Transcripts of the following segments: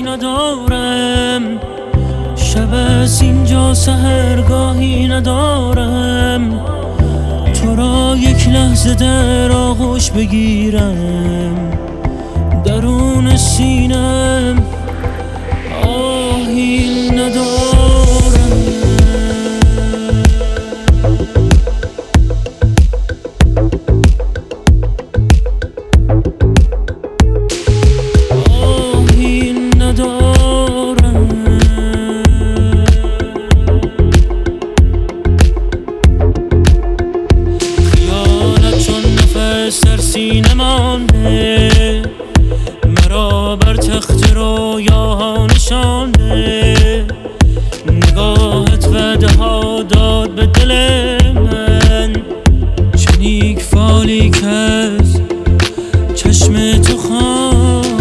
ندارم، شب از اینجا سحرگاهی ندارم، تو را یک لحظه در آغوش بگیرم، درون سینم آهی ندارم. آهی ندارم. خیالت چون نفس در سینه مانده، مرا بر تخت رویاها نشانده، نگاهت وعده ها داد به دل من، چنین فالی که از چشم تو خوابیده.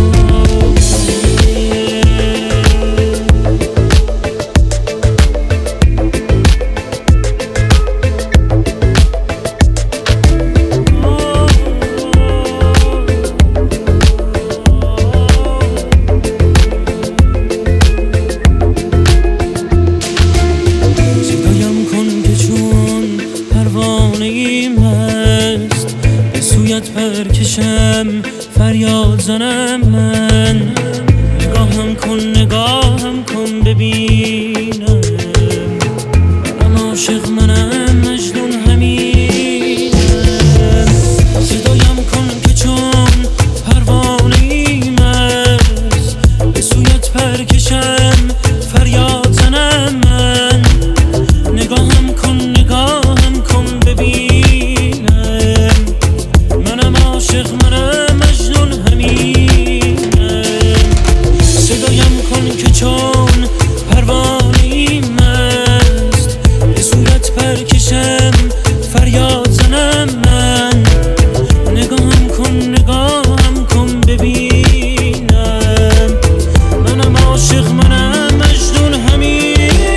پرکشم فریاد زنم من، نگاهم کن ببینم، منم عاشق منم مجنون همینم، صدایم کن که چون پروانه‌ای مست به سویت پرکشم فریاد زنم من، نگاهم کن ببینم، عاشق منم مجنون همینم، صدایم کن که چون پروانه‌ای مست به صورت پرکشم فریاد زنم من، نگاهم کن ببینم، منم عاشق منم مجنون همینم.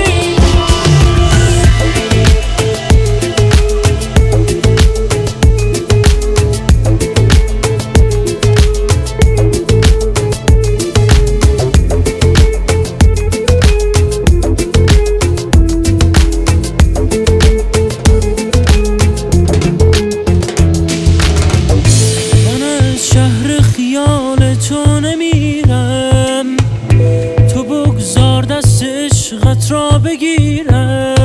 تو نمیرم، تو بگذار دست عشقت را بگیرم،